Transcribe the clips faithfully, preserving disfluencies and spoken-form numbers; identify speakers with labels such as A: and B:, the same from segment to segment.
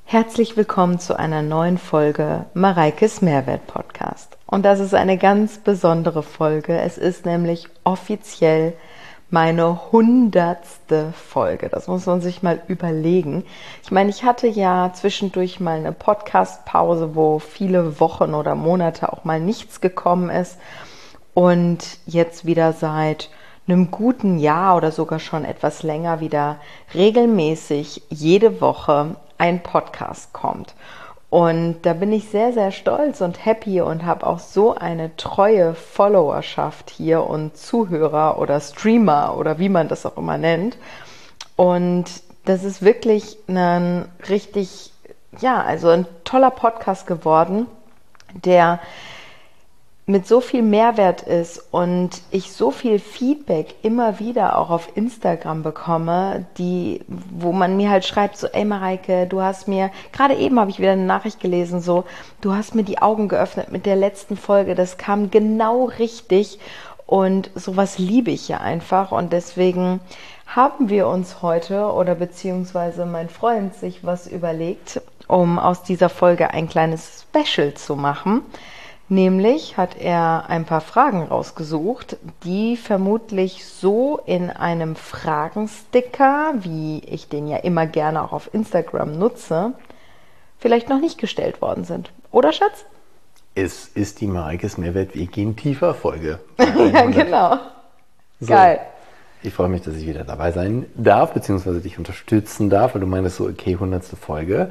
A: Herzlich willkommen zu einer neuen Folge Mareikes Mehrwert-Podcast. Und das ist eine ganz besondere Folge. Es ist nämlich offiziell meine hundertste Folge. Das muss man sich mal überlegen. Ich meine, ich hatte ja zwischendurch mal eine Podcast-Pause, wo viele Wochen oder Monate auch mal nichts gekommen ist. Und jetzt wieder seit einem guten Jahr oder sogar schon etwas länger wieder regelmäßig jede Woche ein Podcast kommt. Und da bin ich sehr, sehr stolz und happy und habe auch so eine treue Followerschaft hier und Zuhörer oder Streamer oder wie man das auch immer nennt. Und das ist wirklich ein richtig, ja, also ein toller Podcast geworden, der mit so viel Mehrwert ist und ich so viel Feedback immer wieder auch auf Instagram bekomme, die, wo man mir halt schreibt, so, ey Mareike, du hast mir, gerade eben habe ich wieder eine Nachricht gelesen, so, du hast mir die Augen geöffnet mit der letzten Folge, das kam genau richtig und sowas liebe ich ja einfach und deswegen haben wir uns heute oder beziehungsweise mein Freund sich was überlegt, um aus dieser Folge ein kleines Special zu machen. Nämlich hat er ein paar Fragen rausgesucht, die vermutlich so in einem Fragensticker, wie ich den ja immer gerne auch auf Instagram nutze, vielleicht noch nicht gestellt worden sind. Oder, Schatz?
B: Es ist die Mareikes Mehrwert, wir gehen tiefer Folge.
A: Ja, genau.
B: So,
A: geil.
B: Ich freue mich, dass ich wieder dabei sein darf, beziehungsweise dich unterstützen darf, weil du meinst so, okay, hundertste Folge.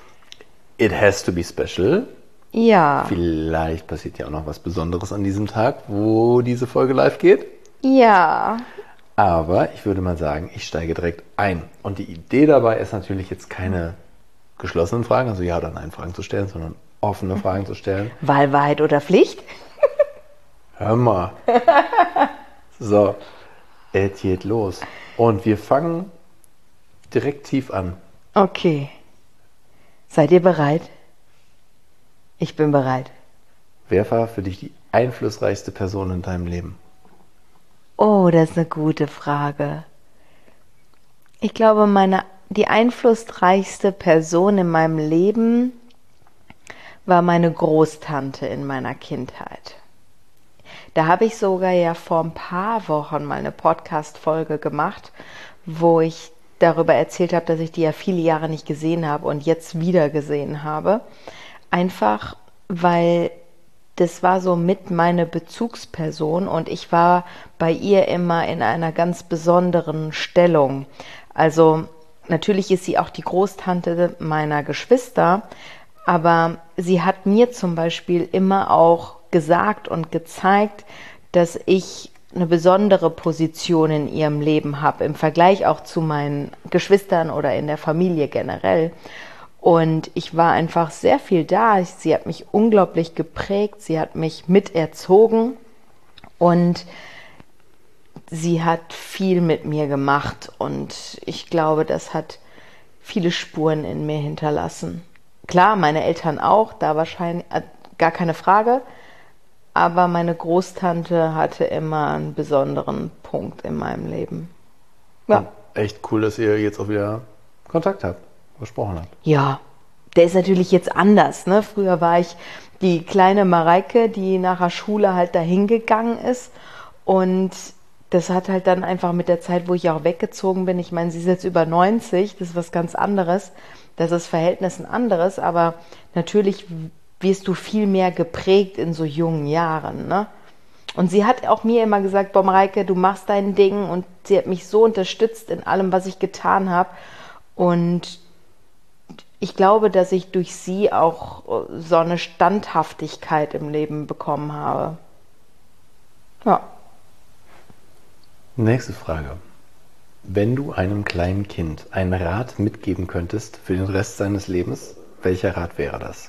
B: It has to be special.
A: Ja.
B: Vielleicht passiert ja auch noch was Besonderes an diesem Tag, wo diese Folge live geht.
A: Ja.
B: Aber ich würde mal sagen, ich steige direkt ein. Und die Idee dabei ist natürlich jetzt keine geschlossenen Fragen, also Ja- oder Nein-Fragen zu stellen, sondern offene Fragen zu stellen.
A: Wahl, Wahrheit oder Pflicht?
B: Hör mal. So, es geht los. Und wir fangen direkt tief an.
A: Okay. Seid ihr bereit? Ich bin bereit.
B: Wer war für dich die einflussreichste Person in deinem Leben?
A: Oh, das ist eine gute Frage. Ich glaube, meine, die einflussreichste Person in meinem Leben war meine Großtante in meiner Kindheit. Da habe ich sogar ja vor ein paar Wochen mal eine Podcast-Folge gemacht, wo ich darüber erzählt habe, dass ich die ja viele Jahre nicht gesehen habe und jetzt wieder gesehen habe. Einfach, weil das war so mit meine Bezugsperson und ich war bei ihr immer in einer ganz besonderen Stellung. Also natürlich ist sie auch die Großtante meiner Geschwister, aber sie hat mir zum Beispiel immer auch gesagt und gezeigt, dass ich eine besondere Position in ihrem Leben habe, im Vergleich auch zu meinen Geschwistern oder in der Familie generell. Und ich war einfach sehr viel da. Sie hat mich unglaublich geprägt. Sie hat mich miterzogen und sie hat viel mit mir gemacht. Und ich glaube, das hat viele Spuren in mir hinterlassen. Klar, meine Eltern auch, da wahrscheinlich äh, gar keine Frage. Aber meine Großtante hatte immer einen besonderen Punkt in meinem Leben. Ja.
B: Echt cool, dass ihr jetzt auch wieder Kontakt habt. Gesprochen habt.
A: Ja, der ist natürlich jetzt anders, ne? Früher war ich die kleine Mareike, die nach der Schule halt dahin gegangen ist und das hat halt dann einfach mit der Zeit, wo ich auch weggezogen bin, ich meine, sie ist jetzt über neunzig, das ist was ganz anderes, das ist Verhältnis ein anderes, aber natürlich wirst du viel mehr geprägt in so jungen Jahren, ne? Und sie hat auch mir immer gesagt, boah Mareike, du machst dein Ding und sie hat mich so unterstützt in allem, was ich getan habe und ich glaube, dass ich durch sie auch so eine Standhaftigkeit im Leben bekommen habe. Ja.
B: Nächste Frage. Wenn du einem kleinen Kind einen Rat mitgeben könntest für den Rest seines Lebens, welcher Rat wäre das?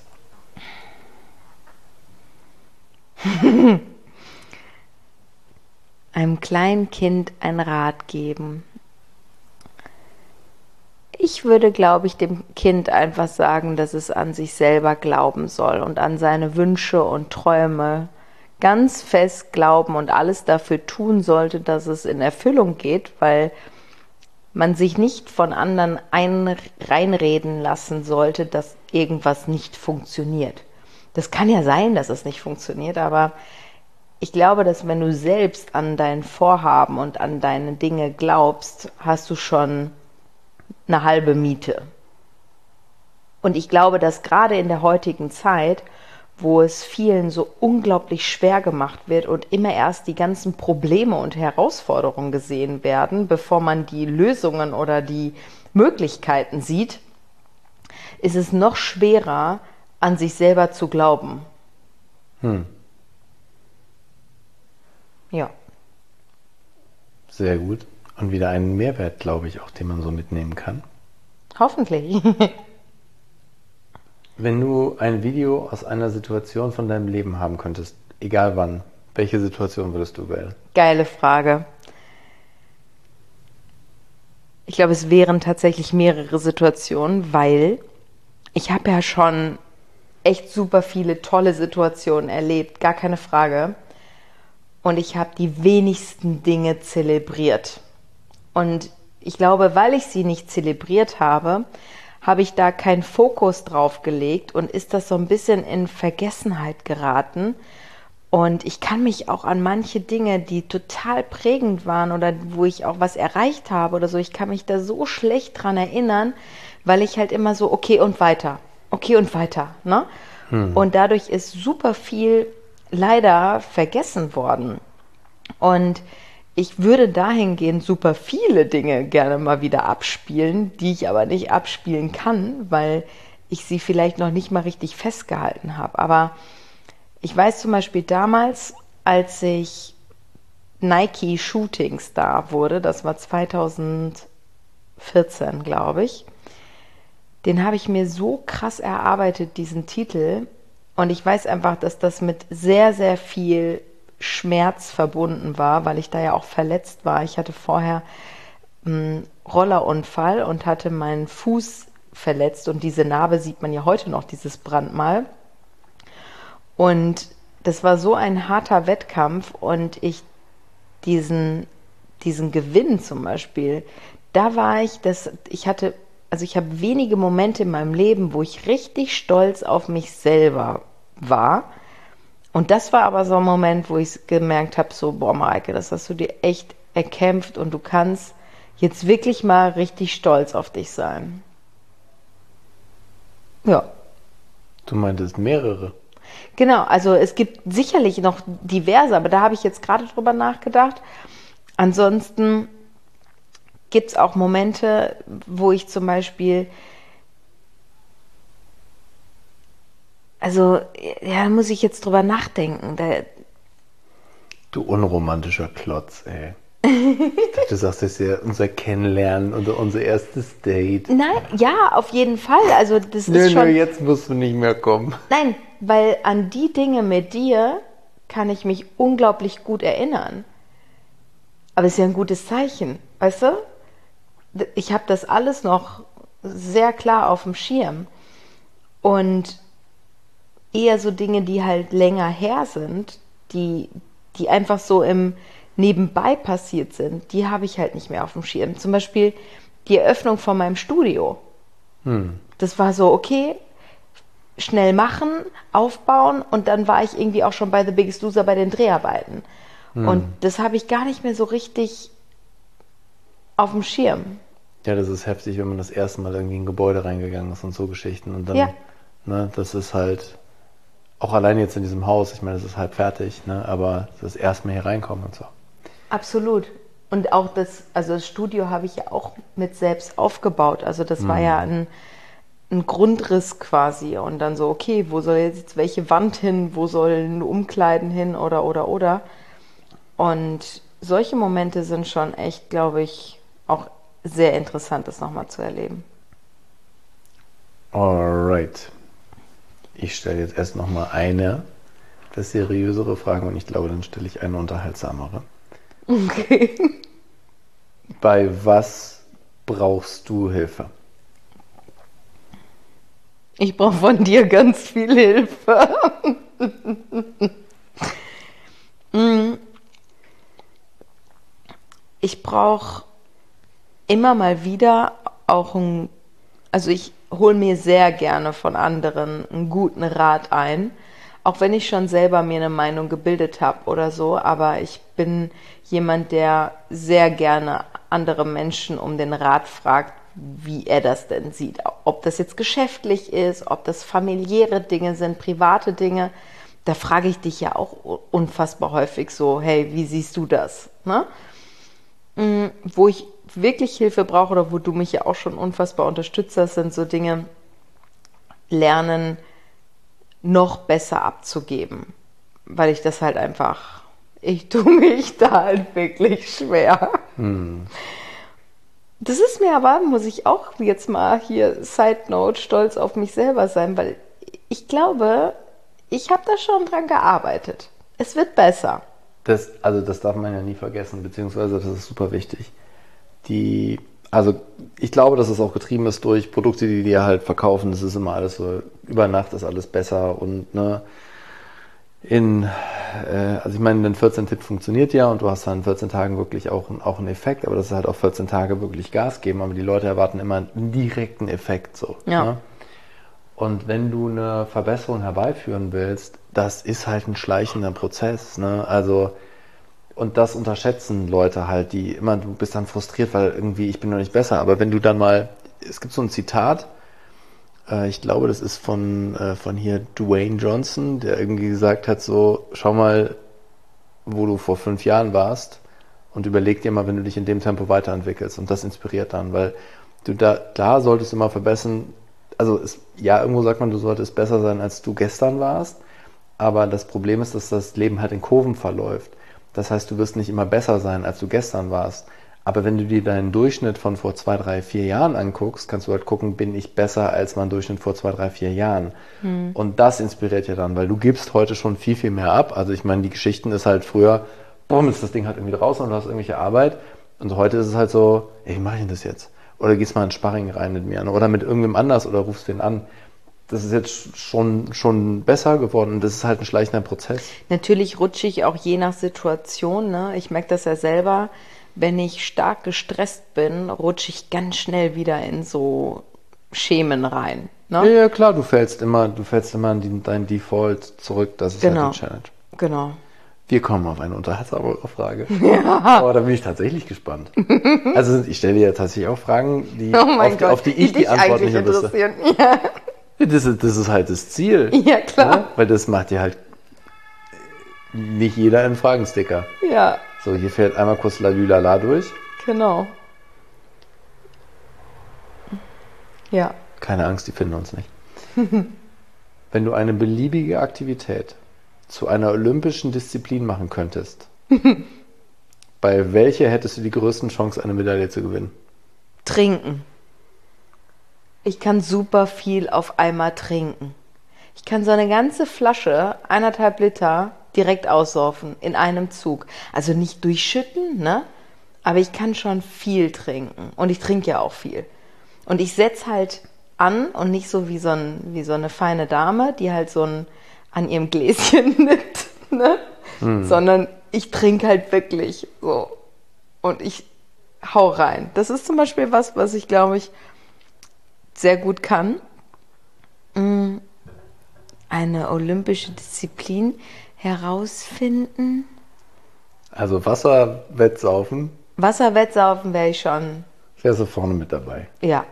A: Einem kleinen Kind einen Rat geben. Ich würde, glaube ich, dem Kind einfach sagen, dass es an sich selber glauben soll und an seine Wünsche und Träume ganz fest glauben und alles dafür tun sollte, dass es in Erfüllung geht, weil man sich nicht von anderen ein, reinreden lassen sollte, dass irgendwas nicht funktioniert. Das kann ja sein, dass es nicht funktioniert, aber ich glaube, dass wenn du selbst an dein Vorhaben und an deine Dinge glaubst, hast du schon eine halbe Miete. Und ich glaube, dass gerade in der heutigen Zeit, wo es vielen so unglaublich schwer gemacht wird und immer erst die ganzen Probleme und Herausforderungen gesehen werden, bevor man die Lösungen oder die Möglichkeiten sieht, ist es noch schwerer, an sich selber zu glauben.
B: Hm.
A: Ja.
B: Sehr gut. Und wieder einen Mehrwert, glaube ich, auch, den man so mitnehmen kann.
A: Hoffentlich.
B: Wenn du ein Video aus einer Situation von deinem Leben haben könntest, egal wann, welche Situation würdest du wählen?
A: Geile Frage. Ich glaube, es wären tatsächlich mehrere Situationen, weil ich habe ja schon echt super viele tolle Situationen erlebt, gar keine Frage. Und ich habe die wenigsten Dinge zelebriert. Und ich glaube, weil ich sie nicht zelebriert habe, habe ich da keinen Fokus drauf gelegt und ist das so ein bisschen in Vergessenheit geraten. Und ich kann mich auch an manche Dinge, die total prägend waren oder wo ich auch was erreicht habe oder so, ich kann mich da so schlecht dran erinnern, weil ich halt immer so, okay und weiter, okay und weiter, ne? Hm. Und dadurch ist super viel leider vergessen worden. Und ich würde dahingehend super viele Dinge gerne mal wieder abspielen, die ich aber nicht abspielen kann, weil ich sie vielleicht noch nicht mal richtig festgehalten habe. Aber ich weiß zum Beispiel damals, als ich Nike Shooting Star wurde, das war zweitausendvierzehn, glaube ich, den habe ich mir so krass erarbeitet, diesen Titel. Und ich weiß einfach, dass das mit sehr, sehr viel Schmerz verbunden war, weil ich da ja auch verletzt war. Ich hatte vorher einen Rollerunfall und hatte meinen Fuß verletzt und diese Narbe sieht man ja heute noch, dieses Brandmal. Und das war so ein harter Wettkampf und ich diesen, diesen Gewinn zum Beispiel, da war ich, das, ich hatte, also ich habe wenige Momente in meinem Leben, wo ich richtig stolz auf mich selber war. Und das war aber so ein Moment, wo ich gemerkt habe, so, boah, Mareike, das hast du dir echt erkämpft und du kannst jetzt wirklich mal richtig stolz auf dich sein. Ja.
B: Du meintest mehrere?
A: Genau, also es gibt sicherlich noch diverse, aber da habe ich jetzt gerade drüber nachgedacht. Ansonsten gibt es auch Momente, wo ich zum Beispiel, also ja, da muss ich jetzt drüber nachdenken. Da,
B: du unromantischer Klotz, ey. Ich dachte, du sagst, das ist ja unser Kennenlernen und unser erstes Date.
A: Nein, ja, auf jeden Fall. Also das
B: nö,
A: ist schon.
B: Nö, jetzt musst du nicht mehr kommen.
A: Nein, weil an die Dinge mit dir kann ich mich unglaublich gut erinnern. Aber es ist ja ein gutes Zeichen, weißt du? Ich habe das alles noch sehr klar auf dem Schirm. Und eher so Dinge, die halt länger her sind, die, die einfach so im Nebenbei passiert sind, die habe ich halt nicht mehr auf dem Schirm. Zum Beispiel die Eröffnung von meinem Studio. Hm. Das war so, okay, schnell machen, aufbauen und dann war ich irgendwie auch schon bei The Biggest Loser bei den Dreharbeiten. Hm. Und das habe ich gar nicht mehr so richtig auf dem Schirm.
B: Ja, das ist heftig, wenn man das erste Mal irgendwie in ein Gebäude reingegangen ist und so Geschichten. Und dann,
A: ja.
B: ne, das ist halt, auch allein jetzt in diesem Haus, ich meine, das ist halb fertig, ne, aber das erste Mal hier reinkommen und so.
A: Absolut. Und auch das, also das Studio habe ich ja auch mit selbst aufgebaut. Also das hm. war ja ein ein Grundriss quasi und dann so, okay, wo soll jetzt welche Wand hin, wo sollen Umkleiden hin oder, oder, oder. Und solche Momente sind schon echt, glaube ich, auch sehr interessant, das nochmal zu erleben.
B: Alright. Ich stelle jetzt erst nochmal eine etwas seriösere Frage und ich glaube, dann stelle ich eine unterhaltsamere.
A: Okay.
B: Bei was brauchst du Hilfe?
A: Ich brauche von dir ganz viel Hilfe. Ich brauche immer mal wieder auch ein, also ich hole mir sehr gerne von anderen einen guten Rat ein, auch wenn ich schon selber mir eine Meinung gebildet habe oder so, aber ich bin jemand, der sehr gerne andere Menschen um den Rat fragt, wie er das denn sieht. Ob das jetzt geschäftlich ist, ob das familiäre Dinge sind, private Dinge. Da frage ich dich ja auch unfassbar häufig so, hey, wie siehst du das? Ne? Wo ich wirklich Hilfe brauche oder wo du mich ja auch schon unfassbar unterstützt hast, sind so Dinge, lernen, noch besser abzugeben. Weil ich das halt einfach, ich tue mich da halt wirklich schwer. Hm. Das ist mir aber, muss ich auch jetzt mal hier, Side Note, stolz auf mich selber sein, weil ich glaube, ich habe da schon dran gearbeitet. Es wird besser.
B: Das, also das darf man ja nie vergessen, beziehungsweise das ist super wichtig. Die, also ich glaube, dass es auch getrieben ist durch Produkte, die die halt verkaufen. Das ist immer alles so, über Nacht ist alles besser und ne, in, äh, also ich meine, ein vierzehn-Tipp funktioniert ja und du hast dann in vierzehn Tagen wirklich auch, auch einen Effekt, aber das ist halt auch vierzehn Tage wirklich Gas geben, aber die Leute erwarten immer einen direkten Effekt so.
A: Ja.
B: Ne? Und wenn du eine Verbesserung herbeiführen willst, das ist halt ein schleichender Prozess, ne? Also, und das unterschätzen Leute halt, die immer, du bist dann frustriert, weil irgendwie, ich bin noch nicht besser, aber wenn du dann mal, es gibt so ein Zitat, äh, ich glaube, das ist von, äh, von hier Dwayne Johnson, der irgendwie gesagt hat so, schau mal, wo du vor fünf Jahren warst und überleg dir mal, wenn du dich in dem Tempo weiterentwickelst, und das inspiriert dann, weil du da, klar solltest du immer verbessern. Also es, ja, irgendwo sagt man, du solltest besser sein, als du gestern warst, aber das Problem ist, dass das Leben halt in Kurven verläuft. Das heißt, du wirst nicht immer besser sein, als du gestern warst. Aber wenn du dir deinen Durchschnitt von vor zwei, drei, vier Jahren anguckst, kannst du halt gucken, bin ich besser als mein Durchschnitt vor zwei, drei, vier Jahren. Hm. Und das inspiriert ja dann, weil du gibst heute schon viel, viel mehr ab. Also ich meine, die Geschichten ist halt früher, boom, ist das Ding halt irgendwie draußen und du hast irgendwelche Arbeit. Und heute ist es halt so, ey, wie mache ich denn das jetzt? Oder gehst mal in Sparring rein mit mir oder mit irgendwem anders oder rufst den an. Das ist jetzt schon, schon besser geworden. Das ist halt ein schleichender Prozess.
A: Natürlich rutsche ich auch je nach Situation. Ne? Ich merke das ja selber, wenn ich stark gestresst bin, rutsche ich ganz schnell wieder in so Schemen rein. Ne?
B: Ja, ja, klar, du fällst immer, du fällst immer in dein Default zurück. Das ist
A: genau.
B: halt die Challenge.
A: Genau.
B: Wir kommen auf eine unterhaltsamere Frage. Ja. Aber da bin ich tatsächlich gespannt. Also ich stelle dir tatsächlich auch Fragen, die,
A: oh
B: auf,
A: Gott,
B: auf die ich die, die Antwort nicht interessieren.
A: Ja.
B: Das ist, das ist halt das Ziel.
A: Ja, klar.
B: Ne? Weil das macht dir halt nicht jeder einen Fragensticker.
A: Ja.
B: So, hier fährt einmal kurz Lalülala durch.
A: Genau. Ja.
B: Keine Angst, die finden uns nicht. Wenn du eine beliebige Aktivität zu einer olympischen Disziplin machen könntest, bei welcher hättest du die größten Chancen, eine Medaille zu gewinnen?
A: Trinken. Ich kann super viel auf einmal trinken. Ich kann so eine ganze Flasche, eineinhalb Liter, direkt aussaufen in einem Zug. Also nicht durchschütten, ne? Aber ich kann schon viel trinken. Und ich trinke ja auch viel. Und ich setze halt an und nicht so wie so, ein, wie so eine feine Dame, die halt so ein an ihrem Gläschen nippt, ne? Hm. Sondern ich trinke halt wirklich so. Und ich hau rein. Das ist zum Beispiel was, was ich, glaube ich, sehr gut kann. Eine olympische Disziplin herausfinden.
B: Also Wasserwettsaufen.
A: Wasserwettsaufen wäre ich schon.
B: Wärst du vorne mit dabei.
A: Ja.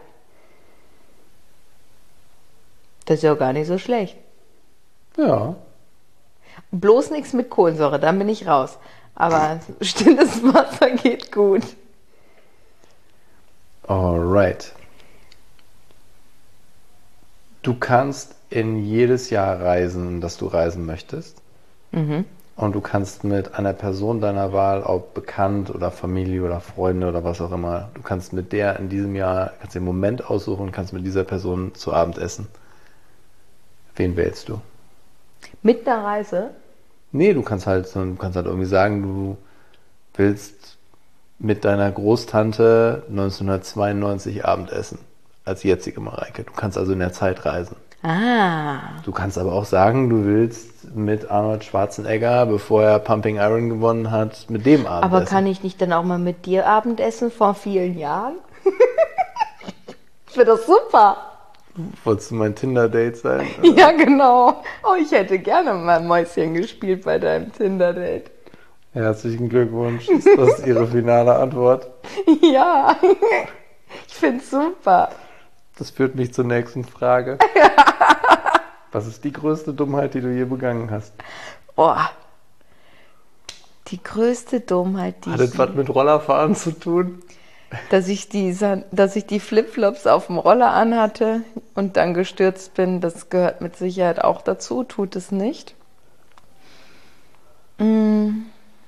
A: Das ist ja gar nicht so schlecht.
B: Ja.
A: Bloß nichts mit Kohlensäure, dann bin ich raus. Aber stilles Wasser geht gut.
B: Alright. Du kannst in jedes Jahr reisen, in das du reisen möchtest. Mhm. Und du kannst mit einer Person deiner Wahl, ob bekannt oder Familie oder Freunde oder was auch immer, du kannst mit der in diesem Jahr, kannst den Moment aussuchen und kannst mit dieser Person zu Abend essen. Wen wählst du?
A: Mit der Reise?
B: Nee, du kannst halt, du kannst halt irgendwie sagen, du willst mit deiner Großtante neunzehnhundertzweiundneunzig Abendessen als jetzige Mareike. Du kannst also in der Zeit reisen.
A: Ah.
B: Du kannst aber auch sagen, du willst mit Arnold Schwarzenegger, bevor er Pumping Iron gewonnen hat, mit dem Abendessen.
A: Aber kann ich nicht dann auch mal mit dir Abendessen vor vielen Jahren? Ich finde das super.
B: Wolltest du mein Tinder-Date sein?
A: Oder? Ja, genau. Oh, ich hätte gerne mal Mäuschen gespielt bei deinem Tinder-Date.
B: Herzlichen Glückwunsch. Ist das Ihre finale Antwort?
A: Ja, ich finde es super.
B: Das führt mich zur nächsten Frage. Was ist die größte Dummheit, die du je begangen hast?
A: Oh, die größte Dummheit, die
B: Hat das
A: ich...
B: was mit Rollerfahren zu tun?
A: Dass ich, die, dass ich die Flipflops auf dem Roller anhatte und dann gestürzt bin, das gehört mit Sicherheit auch dazu, tut es nicht. Mm.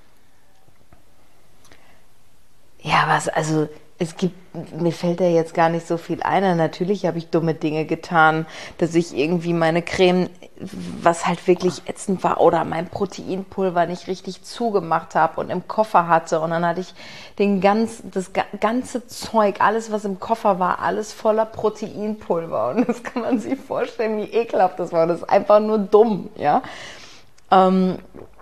A: Ja, was, also es gibt, mir fällt da jetzt gar nicht so viel ein. Natürlich habe ich dumme Dinge getan, dass ich irgendwie meine Creme, was halt wirklich ätzend war, oder mein Proteinpulver nicht richtig zugemacht habe und im Koffer hatte. Und dann hatte ich den ganz, das ganze Zeug, alles was im Koffer war, alles voller Proteinpulver. Und das kann man sich vorstellen, wie ekelhaft das war. Das ist einfach nur dumm, ja. Ähm,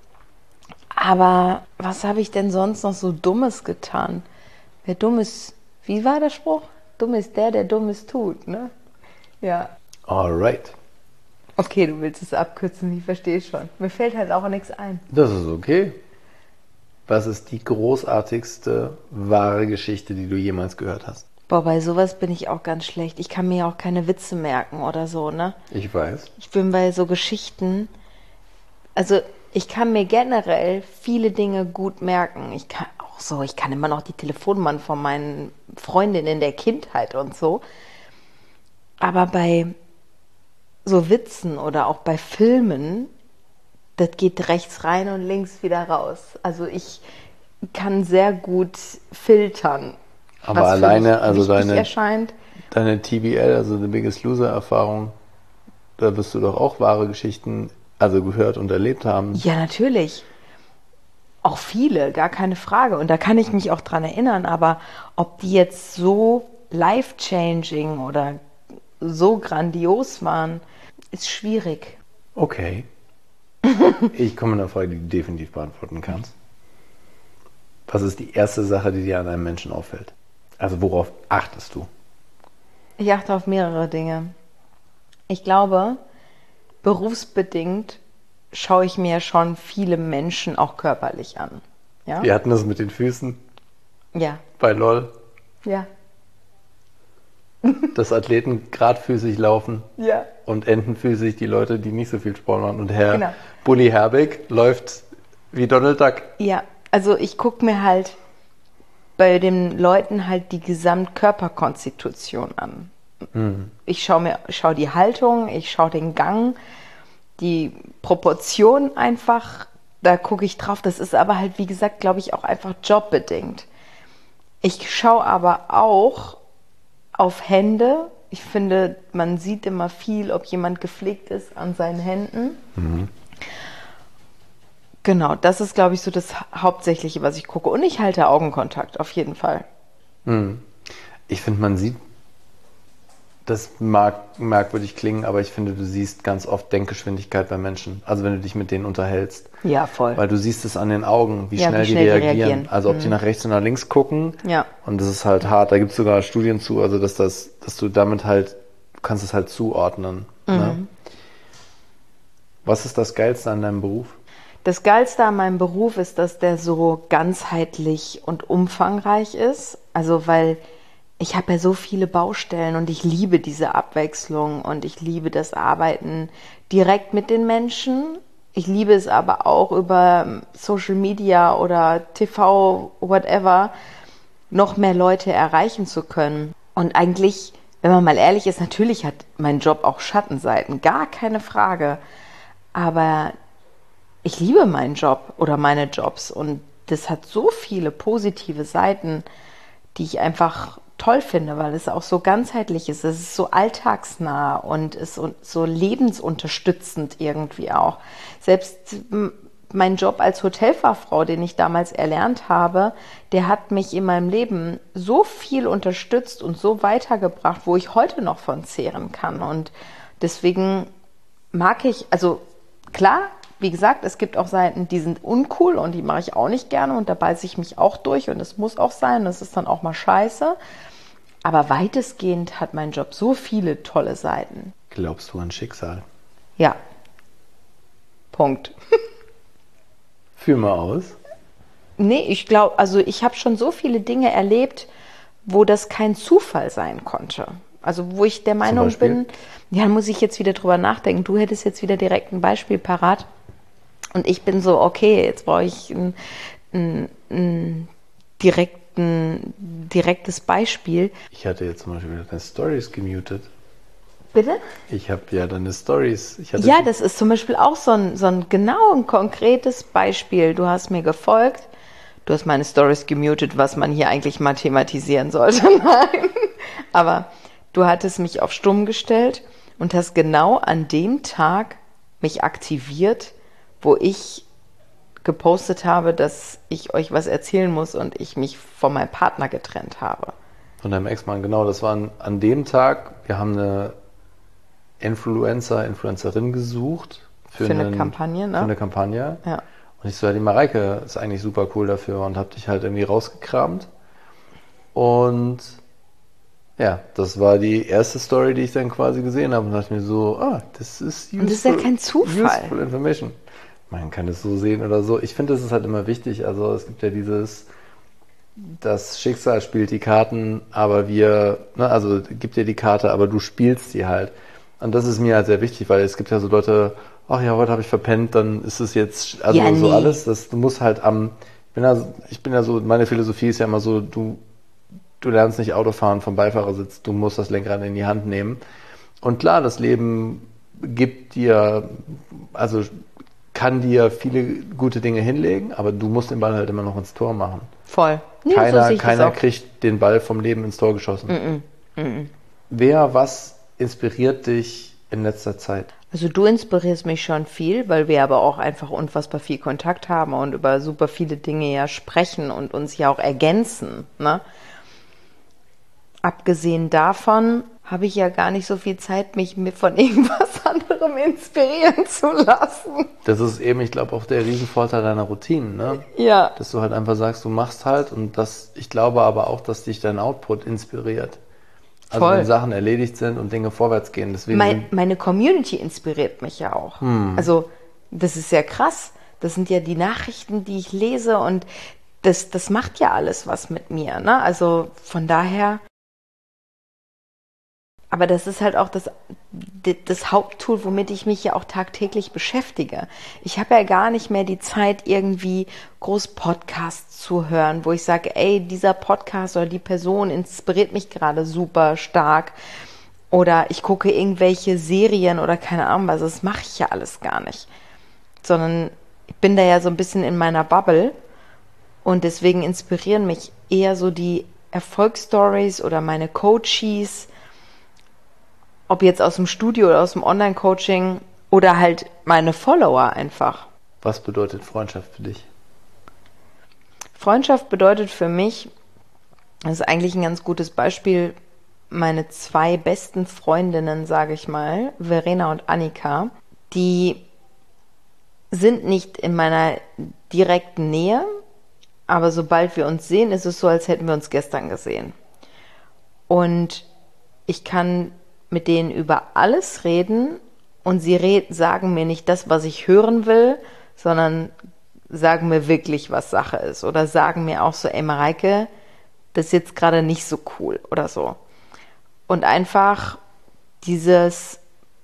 A: aber was habe ich denn sonst noch so Dummes getan? Wer Dummes, wie war der Spruch? Dumm ist der, der Dummes tut, ne? Ja.
B: Alright.
A: Okay, du willst es abkürzen, ich verstehe schon. Mir fällt halt auch nichts ein.
B: Das ist okay. Was ist die großartigste, wahre Geschichte, die du jemals gehört hast?
A: Boah, bei sowas bin ich auch ganz schlecht. Ich kann mir auch keine Witze merken oder so, ne?
B: Ich weiß.
A: Ich bin bei so Geschichten, also ich kann mir generell viele Dinge gut merken. Ich kann auch so, ich kann immer noch die Telefonnummern von meinen Freundinnen der Kindheit und so. Aber bei so Witzen oder auch bei Filmen, das geht rechts rein und links wieder raus. Also ich kann sehr gut filtern,
B: Aber
A: was
B: alleine,
A: für mich
B: also
A: wichtig
B: deine,
A: erscheint.
B: deine T B L, also The Biggest Loser Erfahrung, da wirst du doch auch wahre Geschichten, also gehört und erlebt haben.
A: Ja, natürlich. Auch viele, gar keine Frage. Und da kann ich mich auch dran erinnern. Aber ob die jetzt so life-changing oder so grandios waren, ist schwierig.
B: Okay. Ich komme mit einer Frage, die du definitiv beantworten kannst. Was ist die erste Sache, die dir an einem Menschen auffällt? Also worauf achtest du?
A: Ich achte auf mehrere Dinge. Ich glaube, berufsbedingt schaue ich mir schon viele Menschen auch körperlich an. Ja?
B: Wir hatten das mit den Füßen
A: Ja.
B: bei LOL,
A: Ja.
B: dass Athleten gradfüßig laufen
A: Ja.
B: und entenfüßig die Leute, die nicht so viel Sport machen. Und Herr
A: Genau.
B: Bully Herbig läuft wie Donald Duck.
A: Ja, also ich gucke mir halt bei den Leuten halt die Gesamtkörperkonstitution an.
B: Mhm.
A: Ich schaue mir schau die Haltung, ich schaue den Gang, die Proportion einfach, da gucke ich drauf. Das ist aber halt, wie gesagt, glaube ich, auch einfach jobbedingt. Ich schaue aber auch auf Hände. Ich finde, man sieht immer viel, ob jemand gepflegt ist an seinen Händen.
B: Mhm.
A: Genau, das ist, glaube ich, so das Hauptsächliche, was ich gucke. Und ich halte Augenkontakt, auf jeden Fall.
B: Mhm. Ich finde, man sieht, das mag merkwürdig klingen, aber ich finde, du siehst ganz oft Denkgeschwindigkeit bei Menschen. Also wenn du dich mit denen unterhältst.
A: Ja, voll.
B: Weil du siehst es an den Augen, wie
A: Ja,
B: schnell,
A: wie
B: die
A: schnell die
B: reagieren.
A: reagieren.
B: Also ob
A: Mhm.
B: die nach rechts und nach links gucken.
A: Ja.
B: Und das ist halt hart. Da gibt es sogar Studien zu, also dass das, dass du damit halt, du kannst es halt zuordnen.
A: Mhm.
B: Ne? Was ist das Geilste an deinem Beruf?
A: Das Geilste an meinem Beruf ist, dass der so ganzheitlich und umfangreich ist. Also weil ich habe ja so viele Baustellen und ich liebe diese Abwechslung und ich liebe das Arbeiten direkt mit den Menschen. Ich liebe es aber auch über Social Media oder T V, whatever, noch mehr Leute erreichen zu können. Und eigentlich, wenn man mal ehrlich ist, natürlich hat mein Job auch Schattenseiten, gar keine Frage. Aber ich liebe meinen Job oder meine Jobs und das hat so viele positive Seiten, die ich einfach toll finde, weil es auch so ganzheitlich ist. Es ist so alltagsnah und ist so lebensunterstützend irgendwie auch. Selbst mein Job als Hotelfachfrau, den ich damals erlernt habe, der hat mich in meinem Leben so viel unterstützt und so weitergebracht, wo ich heute noch von zehren kann. Und deswegen mag ich, also klar, wie gesagt, es gibt auch Seiten, die sind uncool und die mache ich auch nicht gerne und da beiße ich mich auch durch und es muss auch sein, das ist dann auch mal scheiße. Aber weitestgehend hat mein Job so viele tolle Seiten.
B: Glaubst du an Schicksal?
A: Ja. Punkt.
B: Führ mal aus.
A: Nee, ich glaube, also ich habe schon so viele Dinge erlebt, wo das kein Zufall sein konnte. Also wo ich der Meinung bin, ja, muss ich jetzt wieder drüber nachdenken. Du hättest jetzt wieder direkt ein Beispiel parat. Und ich bin so, okay, jetzt brauche ich ein, ein, ein, direkten, direktes Beispiel.
B: Ich hatte jetzt zum Beispiel deine Stories gemutet.
A: Bitte?
B: Ich habe ja deine Stories. Ich hatte
A: ja, das ist zum Beispiel auch so ein, so ein genau ein konkretes Beispiel. Du hast mir gefolgt, du hast meine Stories gemutet, was man hier eigentlich mal thematisieren sollte. Nein, aber du hattest mich auf stumm gestellt und hast genau an dem Tag mich aktiviert, wo ich gepostet habe, dass ich euch was erzählen muss und ich mich von meinem Partner getrennt habe.
B: Von deinem Ex-Mann, genau. Das war an, an dem Tag, wir haben eine Influencer, Influencerin gesucht.
A: Für, für einen, eine Kampagne, ne?
B: Für eine Kampagne.
A: Ja.
B: Und ich so, ja, die Mareike ist eigentlich super cool dafür und hab dich halt irgendwie rausgekramt. Und ja, das war die erste Story, die ich dann quasi gesehen habe und dachte mir so, ah, das ist useful,
A: und das ist ja kein Zufall.
B: Useful information. Man kann es so sehen oder so. Ich finde, das ist halt immer wichtig. Also es gibt ja dieses, das Schicksal spielt die Karten, aber wir, ne, also gibt dir die Karte, aber du spielst sie halt. Und das ist mir halt sehr wichtig, weil es gibt ja so Leute, ach ja, heute habe ich verpennt, dann ist es jetzt, also
A: ja,
B: so
A: nee.
B: alles, das, du musst halt am, ich bin, ja, ich bin ja so, meine Philosophie ist ja immer so, du, du lernst nicht Autofahren vom Beifahrersitz, du musst das Lenkrad in die Hand nehmen. Und klar, das Leben gibt dir, also kann dir viele gute Dinge hinlegen, aber du musst den Ball halt immer noch ins Tor machen.
A: Voll.
B: Nee, keiner so keiner kriegt den Ball vom Leben ins Tor geschossen.
A: Mm -mm. Mm.
B: Wer, was inspiriert dich in letzter Zeit?
A: Also du inspirierst mich schon viel, weil wir aber auch einfach unfassbar viel Kontakt haben und über super viele Dinge ja sprechen und uns ja auch ergänzen, ne? Abgesehen davon habe ich ja gar nicht so viel Zeit, mich von irgendwas anderem inspirieren zu lassen.
B: Das ist eben, ich glaube, auch der Riesenvorteil deiner Routinen, ne?
A: Ja.
B: Dass du halt einfach sagst, du machst halt und das, ich glaube aber auch, dass dich dein Output inspiriert. Also
A: Voll.
B: wenn Sachen erledigt sind und Dinge vorwärts gehen. Deswegen
A: mein, meine Community inspiriert mich ja auch. Hm. Also das ist ja krass. Das sind ja die Nachrichten, die ich lese und das, das macht ja alles was mit mir, ne? Also von daher... Aber das ist halt auch das, das Haupttool, womit ich mich ja auch tagtäglich beschäftige. Ich habe ja gar nicht mehr die Zeit, irgendwie groß Podcasts zu hören, wo ich sage, ey, dieser Podcast oder die Person inspiriert mich gerade super stark. Oder ich gucke irgendwelche Serien oder keine Ahnung was. Das mache ich ja alles gar nicht. Sondern ich bin da ja so ein bisschen in meiner Bubble. Und deswegen inspirieren mich eher so die Erfolgsstories oder meine Coaches, ob jetzt aus dem Studio oder aus dem Online-Coaching oder halt meine Follower einfach.
B: Was bedeutet Freundschaft für dich?
A: Freundschaft bedeutet für mich, das ist eigentlich ein ganz gutes Beispiel, meine zwei besten Freundinnen, sage ich mal, Verena und Annika, die sind nicht in meiner direkten Nähe, aber sobald wir uns sehen, ist es so, als hätten wir uns gestern gesehen. Und ich kann mit denen über alles reden und sie red, sagen mir nicht das, was ich hören will, sondern sagen mir wirklich, was Sache ist. Oder sagen mir auch so, ey Mareike, das ist jetzt gerade nicht so cool oder so. Und einfach dieses,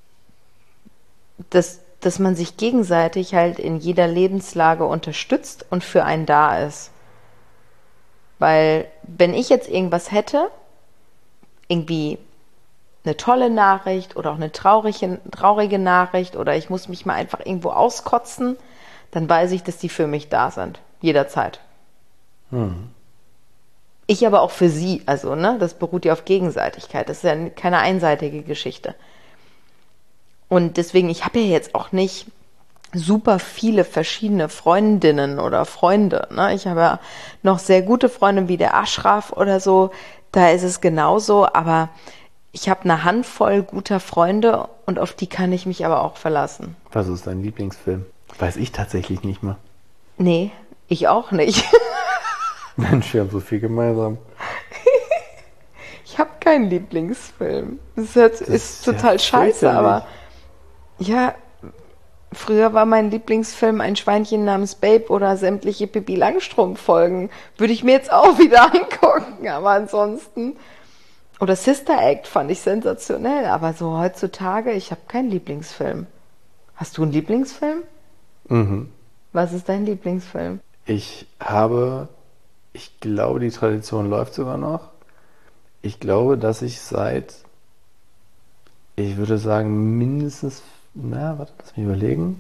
A: dass, dass man sich gegenseitig halt in jeder Lebenslage unterstützt und für einen da ist. Weil wenn ich jetzt irgendwas hätte, irgendwie eine tolle Nachricht oder auch eine traurige, traurige Nachricht oder ich muss mich mal einfach irgendwo auskotzen, dann weiß ich, dass die für mich da sind. Jederzeit. Hm. Ich aber auch für sie. Also, ne, das beruht ja auf Gegenseitigkeit. Das ist ja keine einseitige Geschichte. Und deswegen, ich habe ja jetzt auch nicht super viele verschiedene Freundinnen oder Freunde. Ne? Ich habe ja noch sehr gute Freunde wie der Ashraf oder so. Da ist es genauso, aber ich habe eine Handvoll guter Freunde und auf die kann ich mich aber auch verlassen.
B: Was ist dein Lieblingsfilm? Weiß ich tatsächlich nicht mehr.
A: Nee, ich auch nicht.
B: Mensch, wir haben so viel gemeinsam.
A: Ich habe keinen Lieblingsfilm. Das ist, jetzt,
B: Das
A: ist
B: ist
A: total
B: ja
A: scheiße,
B: fürchterlich.
A: aber ja, früher war mein Lieblingsfilm Ein Schweinchen namens Babe oder sämtliche Pippi Langstrumpf-Folgen. Würde ich mir jetzt auch wieder angucken, aber ansonsten... Oder Sister Act fand ich sensationell, aber so heutzutage, ich habe keinen Lieblingsfilm. Hast du einen Lieblingsfilm?
B: Mhm.
A: Was ist dein Lieblingsfilm?
B: Ich habe, ich glaube, die Tradition läuft sogar noch. Ich glaube, dass ich seit, ich würde sagen, mindestens, na, warte, lass mich überlegen.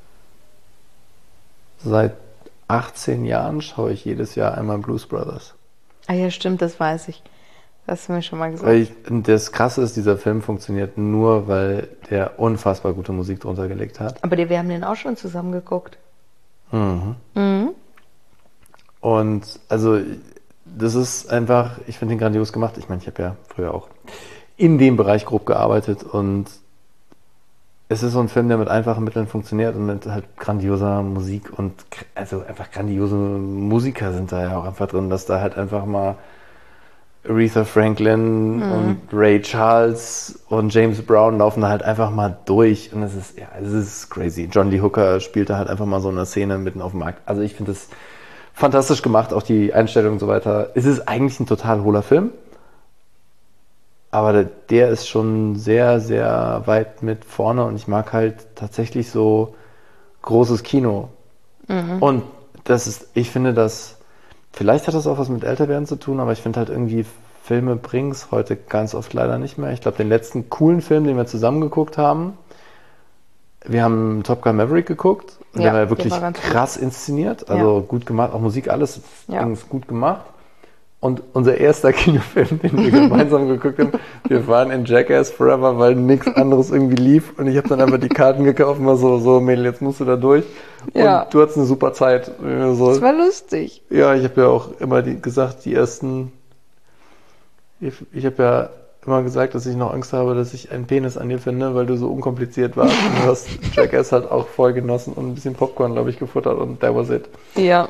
B: Seit achtzehn Jahren schaue ich jedes Jahr einmal Blues Brothers.
A: Ah ja, stimmt, das weiß ich. Das hast du mir schon mal gesagt.
B: Weil ich, das Krasse ist, dieser Film funktioniert nur, weil der unfassbar gute Musik drunter gelegt hat.
A: Aber die, wir haben den auch schon zusammen geguckt.
B: Mhm.
A: Mhm.
B: Und also, das ist einfach, ich finde den grandios gemacht. Ich meine, ich habe ja früher auch in dem Bereich grob gearbeitet und es ist so ein Film, der mit einfachen Mitteln funktioniert und mit halt grandioser Musik und also einfach grandiose Musiker sind da ja auch einfach drin, dass da halt einfach mal Aretha Franklin
A: Mhm.
B: und Ray Charles und James Brown laufen da halt einfach mal durch und es ist, ja, es ist crazy. John Lee Hooker spielt da halt einfach mal so eine Szene mitten auf dem Markt. Also ich finde das fantastisch gemacht, auch die Einstellung und so weiter. Es ist eigentlich ein total hohler Film, aber der, der ist schon sehr, sehr weit mit vorne und ich mag halt tatsächlich so großes Kino.
A: Mhm.
B: Und das ist, ich finde das, vielleicht hat das auch was mit Älterwerden zu tun, aber ich finde halt irgendwie, Filme bringen es heute ganz oft leider nicht mehr. Ich glaube, den letzten coolen Film, den wir zusammen geguckt haben, wir haben Top Gun Maverick geguckt und
A: Ja,
B: der war ja
A: der
B: wirklich
A: war ganz gut.
B: krass inszeniert, also
A: Ja.
B: gut gemacht, auch Musik, alles
A: Ja.
B: übrigens gut gemacht. Und unser erster Kinofilm, den wir gemeinsam geguckt haben, wir waren in Jackass Forever, weil nichts anderes irgendwie lief. Und ich habe dann einfach die Karten gekauft und war so, so Mädel, jetzt musst du da durch.
A: Ja.
B: Und du hattest eine super Zeit. So,
A: Das war lustig.
B: ja, ich habe ja auch immer die, gesagt, die ersten, ich, ich habe ja immer gesagt, dass ich noch Angst habe, dass ich einen Penis an dir finde, weil du so unkompliziert warst. Und du hast Jackass halt auch voll genossen und ein bisschen Popcorn, glaube ich, gefuttert und that was it.
A: Ja.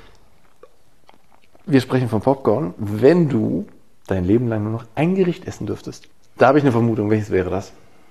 B: Wir sprechen von Popcorn. Wenn du dein Leben lang nur noch ein Gericht essen dürftest, da habe ich eine Vermutung. Welches wäre das?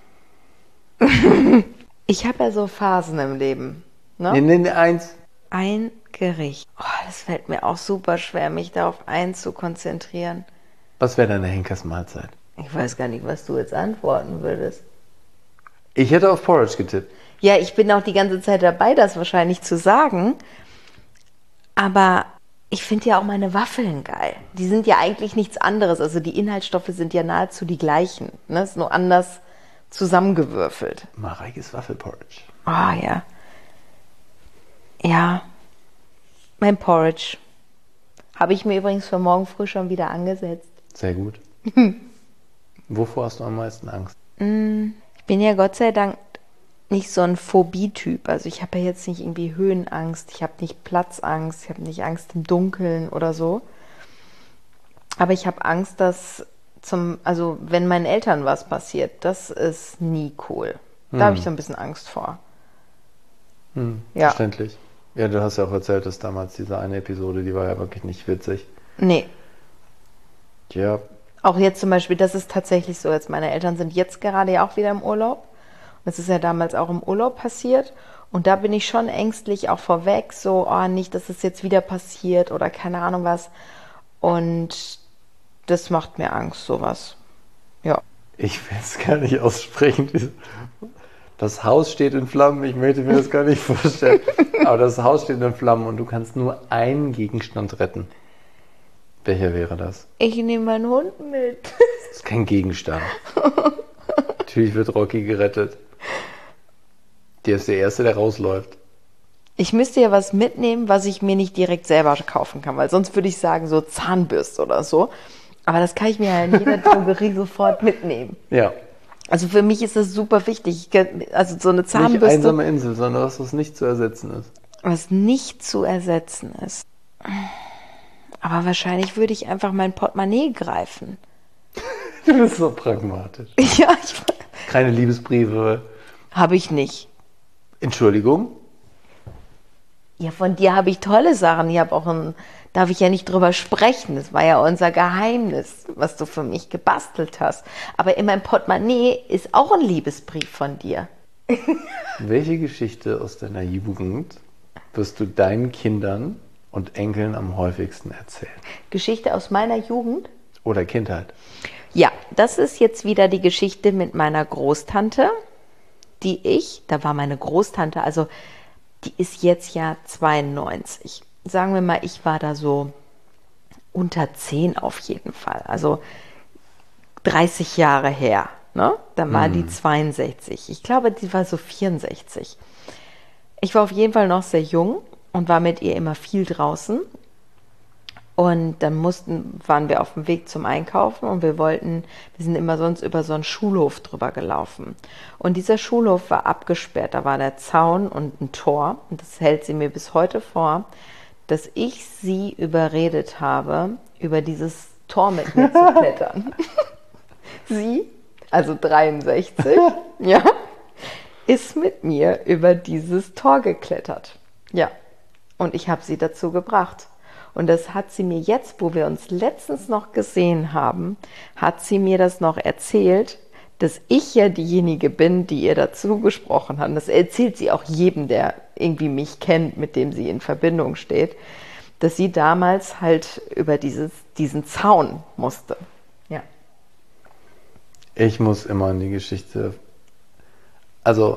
A: Ich habe ja so Phasen im Leben. Ne?
B: Nee, nee, nee, eins.
A: Ein Gericht. Oh, das fällt mir auch super schwer, mich da auf eins zu konzentrieren.
B: Was wäre deine Henkersmahlzeit?
A: Ich weiß gar nicht, was du jetzt antworten würdest.
B: Ich hätte auf Porridge getippt.
A: Ja, ich bin auch die ganze Zeit dabei, das wahrscheinlich zu sagen. Aber ich finde ja auch meine Waffeln geil. Die sind ja eigentlich nichts anderes. Also die Inhaltsstoffe sind ja nahezu die gleichen. Ne? Ist nur anders zusammengewürfelt.
B: Mareikes Waffelporridge.
A: Ah, ja. Ja. Mein Porridge. Habe ich mir übrigens für morgen früh schon wieder angesetzt.
B: Sehr gut. Wovor hast du am meisten Angst?
A: Ich bin ja Gott sei Dank nicht so ein Phobie-Typ. Also ich habe ja jetzt nicht irgendwie Höhenangst, ich habe nicht Platzangst, ich habe nicht Angst im Dunkeln oder so. Aber ich habe Angst, dass zum, also wenn meinen Eltern was passiert, das ist nie cool. Da
B: Hm.
A: habe ich so ein bisschen Angst vor.
B: Hm,
A: Ja.
B: Verständlich. Ja, du hast ja auch erzählt, dass damals diese eine Episode, die war ja wirklich nicht witzig.
A: Nee.
B: Ja,
A: Auch jetzt zum Beispiel, das ist tatsächlich so. Jetzt meine Eltern sind jetzt gerade ja auch wieder im Urlaub. Das ist ja damals auch im Urlaub passiert. Und da bin ich schon ängstlich auch vorweg, so, oh, nicht, dass es jetzt wieder passiert oder keine Ahnung was. Und das macht mir Angst, sowas. Ja.
B: ich will es gar nicht aussprechen. Das Haus steht in Flammen, ich möchte mir das gar nicht vorstellen. Aber das Haus steht in Flammen und du kannst nur einen Gegenstand retten. Welcher wäre das?
A: Ich nehme meinen Hund mit.
B: Das ist kein Gegenstand. Natürlich wird Rocky gerettet. Der ist der Erste, der rausläuft.
A: Ich müsste ja was mitnehmen, was ich mir nicht direkt selber kaufen kann, weil sonst würde ich sagen, so Zahnbürste oder so. Aber das kann ich mir ja in jeder Drogerie sofort mitnehmen.
B: Ja.
A: Also für mich ist das super wichtig. Ich kann- Also so eine
B: Nicht
A: Zahnbürste,
B: einsame Insel, sondern was, was nicht zu ersetzen ist.
A: was nicht zu ersetzen ist. Aber wahrscheinlich würde ich einfach mein Portemonnaie greifen.
B: Du bist so pragmatisch.
A: Ja, ich,
B: Keine Liebesbriefe.
A: habe ich nicht.
B: Entschuldigung?
A: Ja, von dir habe ich tolle Sachen. Ich habe auch ein, darf ich ja nicht drüber sprechen. Das war ja unser Geheimnis, was du für mich gebastelt hast. Aber in meinem Portemonnaie ist auch ein Liebesbrief von dir.
B: Welche Geschichte aus deiner Jugend wirst du deinen Kindern und Enkeln am häufigsten erzählen?
A: Geschichte aus meiner Jugend?
B: Oder Kindheit?
A: Ja, das ist jetzt wieder die Geschichte mit meiner Großtante, die ich, da war meine Großtante, also die ist jetzt ja zweiundneunzig. Sagen wir mal, ich war da so unter zehn auf jeden Fall, also dreißig Jahre her. Ne? Dann war die zweiundsechzig. Ich glaube, die war so vierundsechzig. Ich war auf jeden Fall noch sehr jung und war mit ihr immer viel draußen. Und dann mussten, waren wir auf dem Weg zum Einkaufen und wir wollten, wir sind immer sonst über so einen Schulhof drüber gelaufen. Und dieser Schulhof war abgesperrt, da war der Zaun und ein Tor. Und das hält sie mir bis heute vor, dass ich sie überredet habe, über dieses Tor mit mir zu klettern. Sie, also dreiundsechzig, ja, ist mit mir über dieses Tor geklettert. Ja, und ich habe sie dazu gebracht. Und das hat sie mir jetzt, wo wir uns letztens noch gesehen haben, hat sie mir das noch erzählt, dass ich ja diejenige bin, die ihr dazu gesprochen hat. Und das erzählt sie auch jedem, der irgendwie mich kennt, mit dem sie in Verbindung steht, dass sie damals halt über dieses, diesen Zaun musste. Ja.
B: Ich muss immer an die Geschichte, also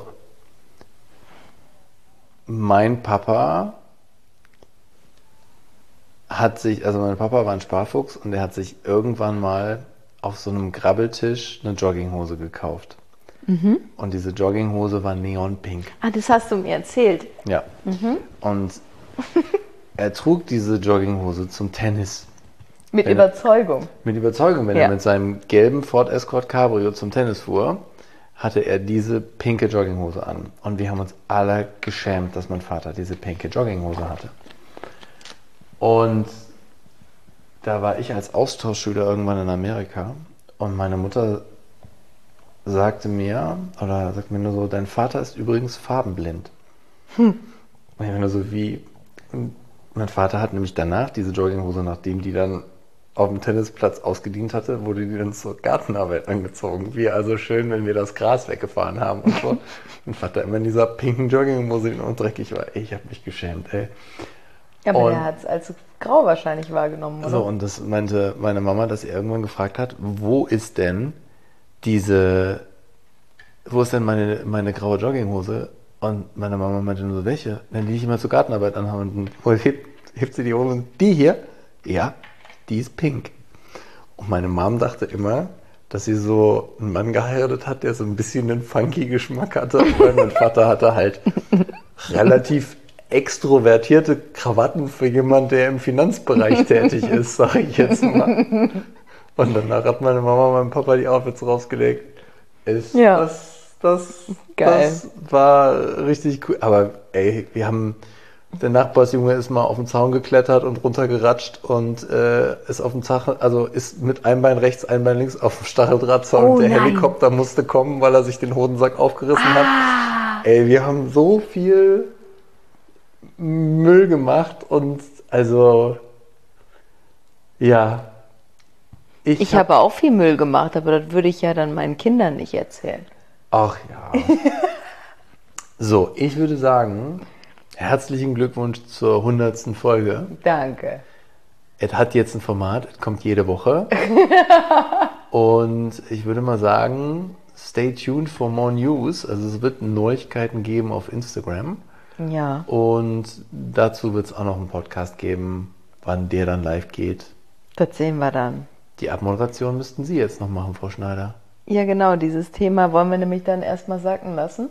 B: mein Papa hat sich, also mein Papa war ein Sparfuchs und er hat sich irgendwann mal auf so einem Grabbeltisch eine Jogginghose gekauft. Mhm. Und diese Jogginghose war neonpink.
A: Ah, das hast du mir erzählt.
B: Ja. Mhm. Und er trug diese Jogginghose zum Tennis.
A: Mit
B: wenn
A: Überzeugung.
B: Er, mit Überzeugung. Wenn ja. er mit seinem gelben Ford Escort Cabrio zum Tennis fuhr, hatte er diese pinke Jogginghose an. Und wir haben uns alle geschämt, dass mein Vater diese pinke Jogginghose hatte. Und da war ich als Austauschschüler irgendwann in Amerika und meine Mutter sagte mir, oder sagt mir nur so, dein Vater ist übrigens farbenblind. Hm. Und ich war nur so, wie? Und mein Vater hat nämlich danach diese Jogginghose, nachdem die dann auf dem Tennisplatz ausgedient hatte, wurde die dann zur Gartenarbeit angezogen. Wir also schön, wenn wir das Gras weggefahren haben und so. Mein Vater immer in dieser pinken Jogginghose, die noch dreckig war. Ey, ich habe mich geschämt, ey.
A: Ja, aber und, er hat es als grau wahrscheinlich wahrgenommen, oder?
B: So, und das meinte meine Mama, dass sie irgendwann gefragt hat, wo ist denn diese, wo ist denn meine, meine graue Jogginghose? Und meine Mama meinte nur so, welche? Wenn die ich immer zur Gartenarbeit anhaben. Und hebt, hebt sie die Hose und die hier? Ja, die ist pink. Und meine Mom dachte immer, dass sie so einen Mann geheiratet hat, der so ein bisschen einen funky Geschmack hatte. Weil mein Vater hatte halt relativ extrovertierte Krawatten für jemanden, der im Finanzbereich tätig ist, sage ich jetzt mal. Und danach hat meine Mama meinem Papa die Outfits rausgelegt. Ist
A: ja.
B: das, das,
A: Geil.
B: das war richtig cool. Aber ey, wir haben, der Nachbarsjunge ist mal auf den Zaun geklettert und runtergeratscht und äh, ist auf dem Zaun, also ist mit einem Bein rechts, ein Bein links auf dem Stacheldrahtzaun
A: oh,
B: und der
A: nein.
B: Helikopter musste kommen, weil er sich den Hodensack aufgerissen
A: ah.
B: hat. Ey, wir haben so viel Müll gemacht und also ja.
A: Ich, ich hab, habe auch viel Müll gemacht, aber das würde ich ja dann meinen Kindern nicht erzählen.
B: Ach ja. So, ich würde sagen, herzlichen Glückwunsch zur hundertsten Folge.
A: Danke.
B: Es hat jetzt ein Format, es kommt jede Woche. Und ich würde mal sagen, stay tuned for more news. Also es wird Neuigkeiten geben auf Instagram.
A: Ja.
B: Und dazu wird es auch noch einen Podcast geben, wann der dann live geht.
A: Das sehen wir dann.
B: Die Abmoderation müssten Sie jetzt noch machen, Frau Schneider.
A: Ja, genau. Dieses Thema wollen wir nämlich dann erstmal sacken lassen.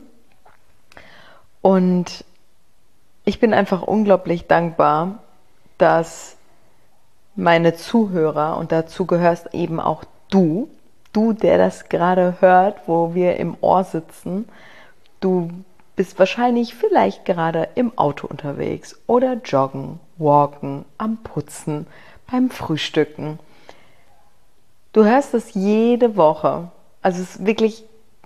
A: Und ich bin einfach unglaublich dankbar, dass meine Zuhörer, und dazu gehörst eben auch du, du, der das gerade hört, wo wir im Ohr sitzen, du bist wahrscheinlich vielleicht gerade im Auto unterwegs oder joggen, walken, am Putzen, beim Frühstücken. Du hörst es jede Woche. Also es ist wirklich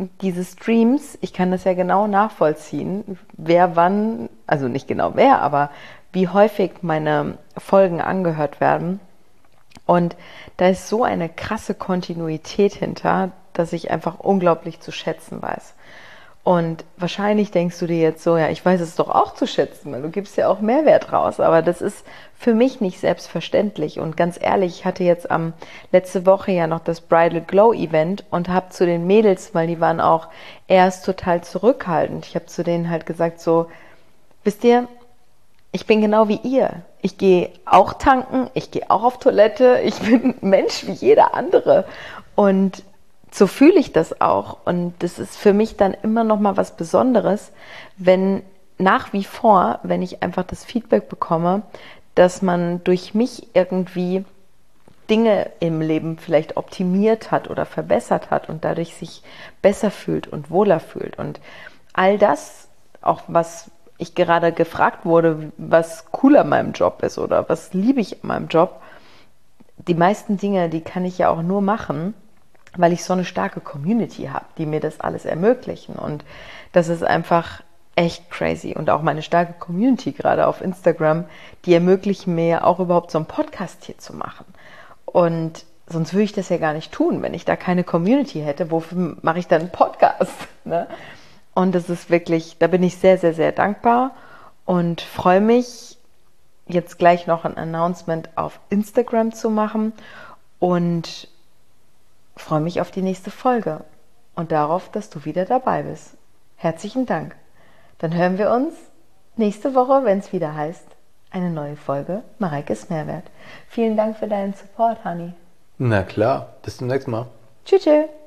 A: diese Streams, ich kann das ja genau nachvollziehen, wer wann, also nicht genau wer, aber wie häufig meine Folgen angehört werden. Und da ist so eine krasse Kontinuität hinter, dass ich einfach unglaublich zu schätzen weiß. Und wahrscheinlich denkst du dir jetzt so, ja, ich weiß es doch auch zu schätzen, weil du gibst ja auch Mehrwert raus. Aber das ist für mich nicht selbstverständlich. Und ganz ehrlich, ich hatte jetzt am letzte Woche ja noch das Bridal Glow Event und habe zu den Mädels, weil die waren auch erst total zurückhaltend. Ich habe zu denen halt gesagt so, wisst ihr, ich bin genau wie ihr. Ich gehe auch tanken, ich gehe auch auf Toilette, ich bin ein Mensch wie jeder andere. Und so fühle ich das auch. Und das ist für mich dann immer noch mal was Besonderes, wenn nach wie vor, wenn ich einfach das Feedback bekomme, dass man durch mich irgendwie Dinge im Leben vielleicht optimiert hat oder verbessert hat und dadurch sich besser fühlt und wohler fühlt. Und all das, auch was ich gerade gefragt wurde, was cool an meinem Job ist oder was liebe ich an meinem Job, die meisten Dinge, die kann ich ja auch nur machen, weil ich so eine starke Community habe, die mir das alles ermöglichen. Und das ist einfach echt crazy. Und auch meine starke Community, gerade auf Instagram, die ermöglichen mir auch überhaupt so einen Podcast hier zu machen. Und sonst würde ich das ja gar nicht tun, wenn ich da keine Community hätte. Wofür mache ich dann einen Podcast? Ne? Und das ist wirklich, da bin ich sehr, sehr, sehr dankbar und freue mich, jetzt gleich noch ein Announcement auf Instagram zu machen und freue mich auf die nächste Folge und darauf, dass du wieder dabei bist. Herzlichen Dank. Dann hören wir uns nächste Woche, wenn es wieder heißt, eine neue Folge Mareikes Mehrwert. Vielen Dank für deinen Support, Honey.
B: Na klar, bis zum nächsten Mal.
A: Tschüss. Tschüss.